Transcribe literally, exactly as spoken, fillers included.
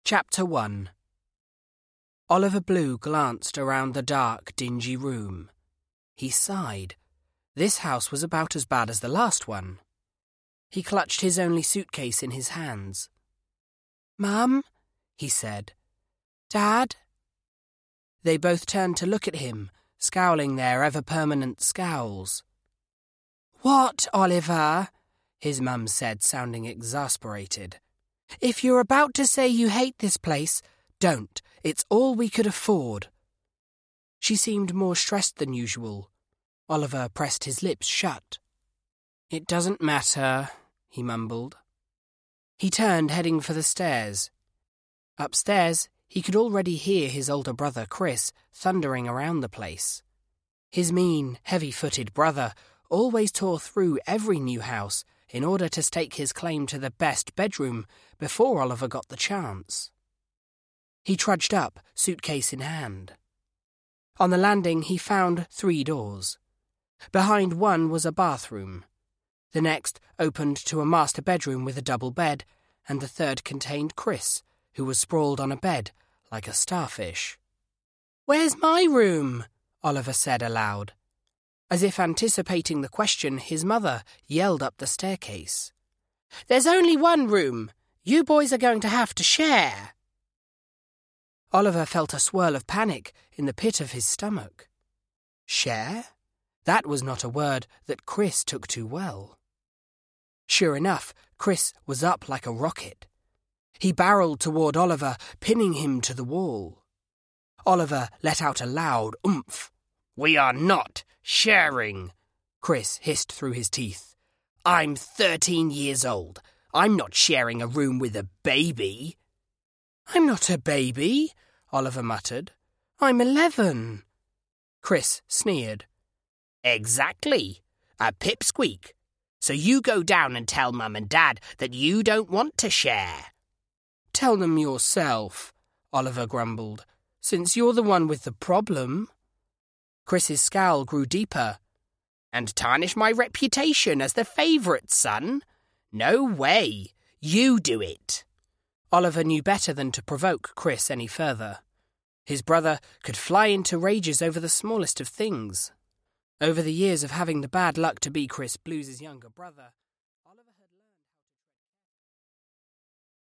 Chapter one. Oliver Blue glanced around the dark, dingy room. He sighed. This house was about as bad as the last one. He clutched his only suitcase in his hands. "Mum," he said. "Dad?" They both turned to look at him, scowling their ever-permanent scowls. "What, Oliver?" his mum said, sounding exasperated. "If you're about to say you hate this place, don't. It's all we could afford." She seemed more stressed than usual. Oliver pressed his lips shut. "It doesn't matter," he mumbled. He turned, heading for the stairs. Upstairs, he could already hear his older brother, Chris, thundering around the place. His mean, heavy-footed brother always tore through every new house in order to stake his claim to the best bedroom before Oliver got the chance. He trudged up, suitcase in hand. On the landing, he found three doors. Behind one was a bathroom. The next opened to a master bedroom with a double bed, and the third contained Chris, who was sprawled on a bed like a starfish. "Where's my room?" Oliver said aloud. As if anticipating the question, his mother yelled up the staircase. "There's only one room. You boys are going to have to share." Oliver felt a swirl of panic in the pit of his stomach. Share? That was not a word that Chris took too well. Sure enough, Chris was up like a rocket. He barreled toward Oliver, pinning him to the wall. Oliver let out a loud oomph. "We are not sharing," Chris hissed through his teeth. "I'm thirteen years old. I'm not sharing a room with a baby." "I'm not a baby," Oliver muttered. "I'm eleven." Chris sneered. "Exactly. A pipsqueak. So you go down and tell Mum and Dad that you don't want to share." "Tell them yourself," Oliver grumbled, "since you're the one with the problem." Chris's scowl grew deeper. "And tarnish my reputation as the favourite son? No way. You do it." Oliver knew better than to provoke Chris any further. His brother could fly into rages over the smallest of things. Over the years of having the bad luck to be Chris Blue's younger brother,